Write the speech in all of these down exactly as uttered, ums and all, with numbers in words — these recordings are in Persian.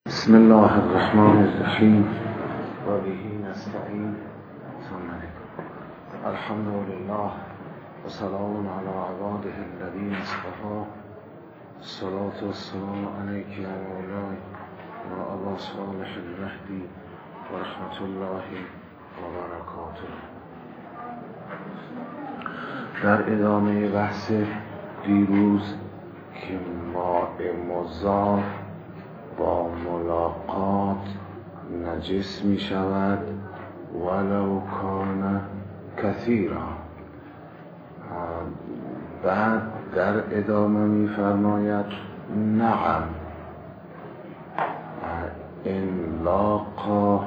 بسم الله الرحمن الرحیم و به نستعین. الحمد لله و سلام علی عباده الذین اصطفی. الصلاة والسلام علیک یا مولای و ابا صالح المهدی و رحمت الله و برکاته. در ادامه بحث دیروز که ماء مضاف با ملاقات نجس می شود ولو کان کثیرا، بعد در ادامه می فرماید نعم ان لاقا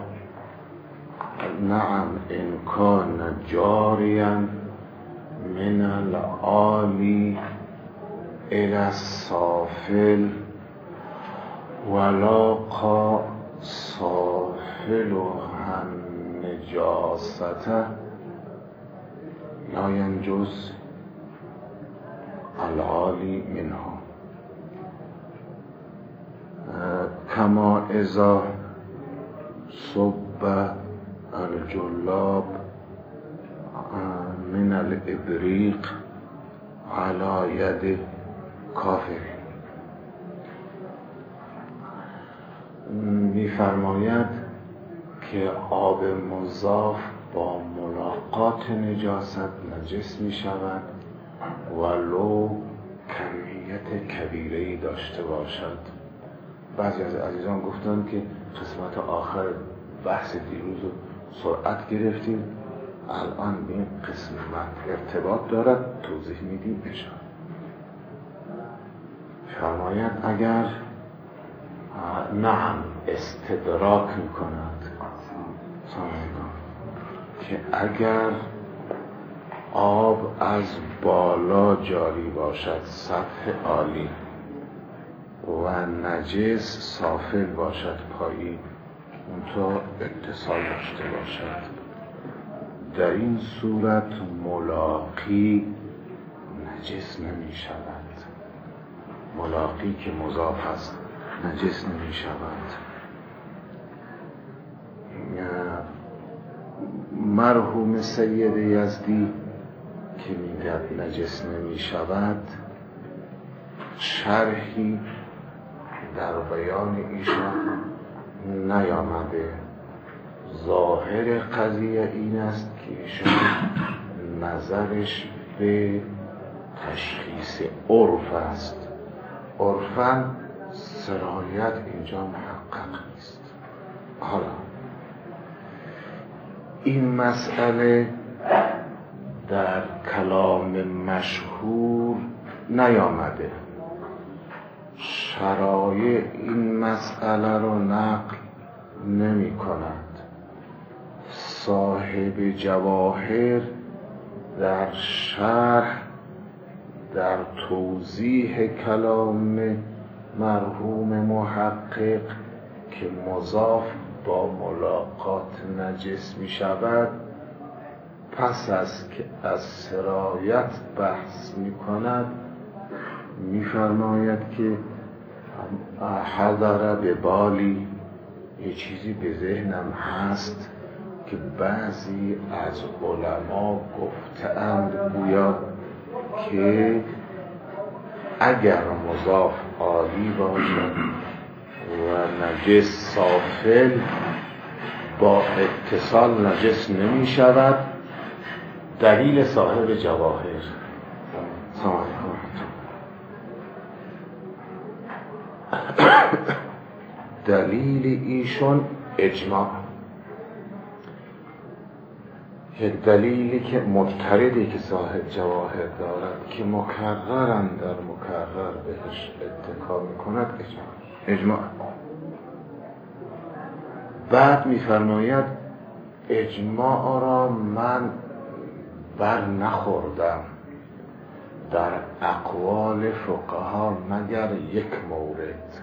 نعم ان کان جاریا من العالی الى السافل ولاقا سافلها النجاسة لا ينجس العالی منها كما اذا صب الجلاب من الابریق على ید کافر. می‌فرماید که آب مضاف با ملاقات نجاست نجس می شود ولو کمیت کبیره‌ای داشته باشد. بعضی از عزیزان گفتن که قسمت آخر بحث دیروز رو سرعت گرفتیم، الان به این قسمت ارتباط دارد، توضیح میدیم انشاءالله. فرماید اگر نعم استدراک می کند که اگر آب از بالا جاری باشد سطح عالی و نجس سافل باشد پایین اون تا اتصال داشته باشد، در این صورت ملاقی نجس نمی شود. ملاقی که مضاف است نجس نمی شود. مرحوم سید یزدی که میگه نجس نمی شود شرحی در بیان ایشان نیامده. ظاهر قضیه این است که ایشان نظرش به تشخیص عرف است. عرفاً سرایت اینجا محقق نیست. حالا این مسئله در کلام مشهور نیامده. شرایع این مسئله رو نقل نمی کند. صاحب جواهر در شرح در توضیح کلام مرحوم محقق که مضاف با ملاقات نجس می شود، پس از که از سرایت بحث می کند می فرماید که حضر به بالی، یه چیزی به ذهنم هست که بعضی از علما گفتند گویا که اگر مضاف عالی باشد و نجس سافل با اتصال نجس نمی شود. دلیل صاحب جواهر سلام دلیل ایشون اجماع، دلیلی که مضطردی که صاحب جواهر دارد که مکررن در مکرر بهش اتکا میکند اجماع. اجماع بعد میفرماید اجماع را من بر نخوردم در اقوال فقها مگر یک مورد.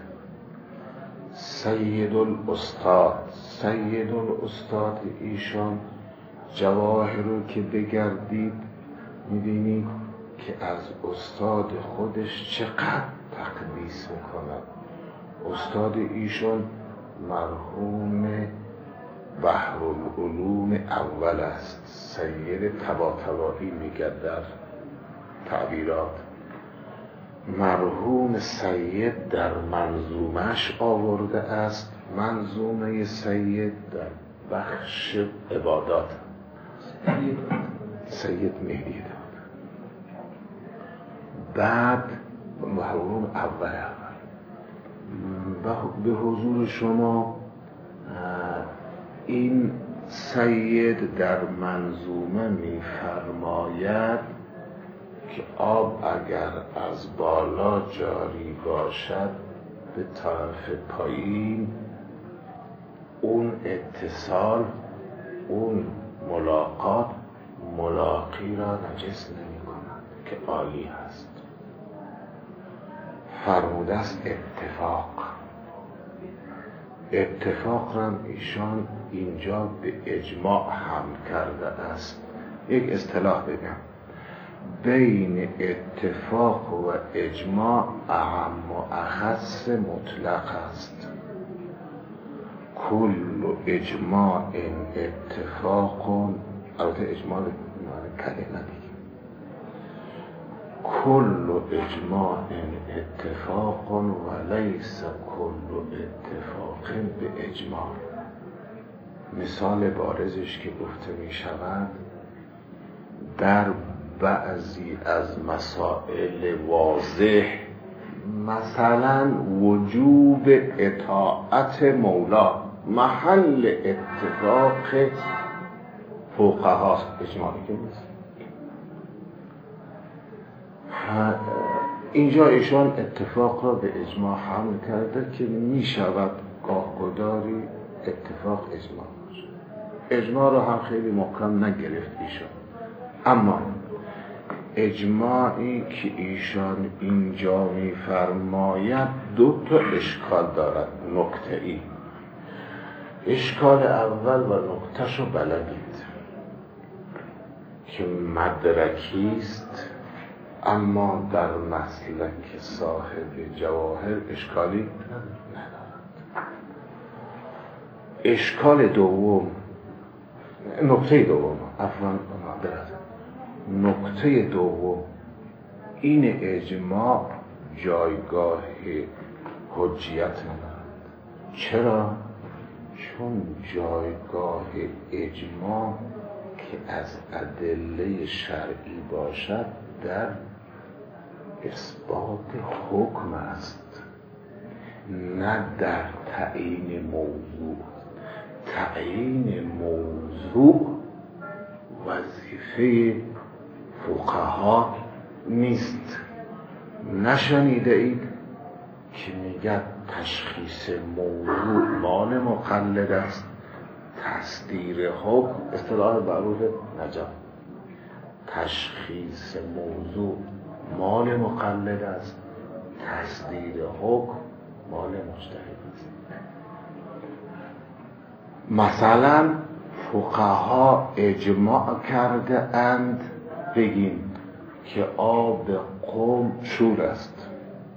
سید الاستاد سید الاستاد ایشان جواهر رو که بگردید می‌بینید که از استاد خودش چقدر تقدیس می‌کند. استاد ایشون مرحوم بحرالعلوم اول است، سید طباطبایی میگه در تعبیرات. مرحوم سید در منظومش آورده است، منظومه سید در بخش عبادات سید مهدی داد. بعد مرحوم اول اول به حضور شما این سید در منظومه می‌فرماید که آب اگر از بالا جاری باشد به طرف پایین، اون اتصال، اون ملاقات ملاقی را نجس نمی کند که عالی هست. فرموده است اتفاق. اتفاق را ایشان اینجا به اجماع حمل کرده است. یک اصطلاح بگم، بین اتفاق و اجماع اعم و اخص مطلق است. کل اجماع اتفاق، البته اجماع کلمه دیگه، کل اجماع اتفاق و لیس کل اتفاق به اجماع. مثال بارزش که گفته می شود در بعضی از مسائل واضح، مثلا وجوب اطاعت مولا محل اتفاق فقهاست، اجماعی که نیست. اینجا ایشان اتفاق را به اجماع حمل کرده که می شود گاهگداری اتفاق اجماع باشه. اجماع را هم خیلی محکم نگرفت ایشان، اما اجماعی که ایشان اینجا می‌فرماید دو تا اشکال دارد. نکته ای، اشکال اول و نکته‌شو بلدید که مدرکی است، اما در مسلک صاحب جواهر اشکالی ندارد. اشکال دوم، نکته دوم، عفواً معذرت، نکته دوم این اجماع جایگاه حجیت ندارد. چرا؟ چون جایگاه اجماع که از ادله شرعی باشد در اثبات حکم است، نه در تعیین موضوع. تعیین موضوع وظیفه فقها نیست. نشنیده اید که میگه تشخیص موضوع مال مقلد است، تصدیر حکم اصطلاح معروف نجف، تشخیص موضوع مال مقلد است، تصدیر حکم مال مجتهد است. مثلا فقها اجماع کرده اند بگیم که آب قم شور است،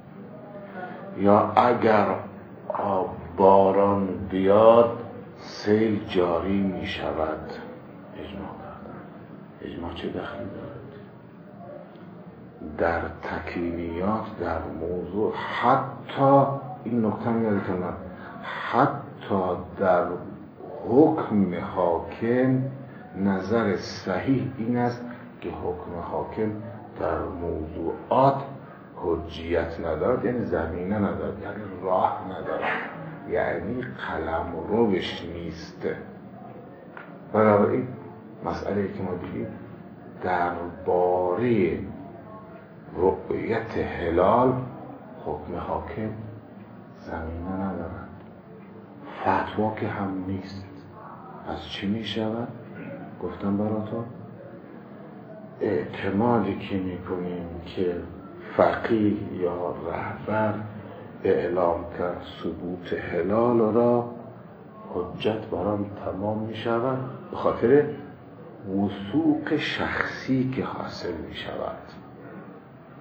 یا اگر آب باران بیاد سیل جاری می شود. اجماع کردن. اجماع چه دخلی دارد در تکوینیات در موضوع؟ حتی این نکته میادتون، حتی در حکم حاکم نظر صحیح این است که حکم حاکم در موضوعات حجیت ندارد، یعنی زمینه ندارد، یعنی راه ندارد، یعنی قلم روش نیست. بنابراین مسئله که ما دیدیم درباره رؤیت هلال حکم حاکم زمینه ندارد، فتوا که هم نیست. از چی می شود؟ گفتم براتون اعتمادی که می کنیم که فقیه یا رهبر اعلام کرد ثبوت هلال را، حجت برام تمام می شود به خاطر وثوق شخصی که حاصل می شود،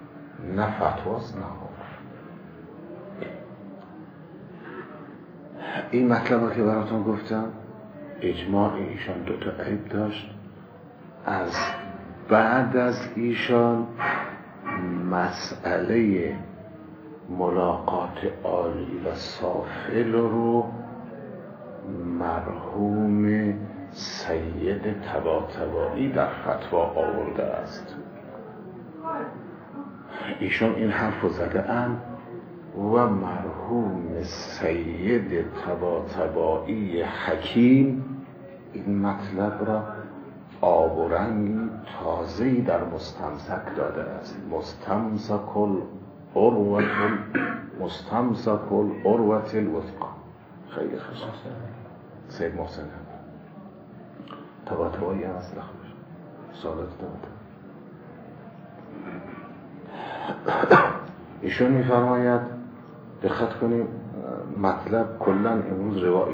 نه فتواست نه حکم. این مطلب که براتون گفتم اجماع ایشان دوتا عیب داشت. از بعد از ایشان مسئله ملاقات عالی و سافل رو مرحوم سید طباطبایی در فتوا آورده است. ایشان این حرف رو زده اند و مرحوم سید طباطبایی حکیم این مطلب را آب و رنگی تازه‌ای در مستمسک داده است. مستمسک العروة مستمسک العروة الوثقی. خیلی خوش سید محسن طباطبایی هم اصلا خوش سالات طباطبایی. ایشون میفرماید دقت کنیم مطلب کلن امروز روایی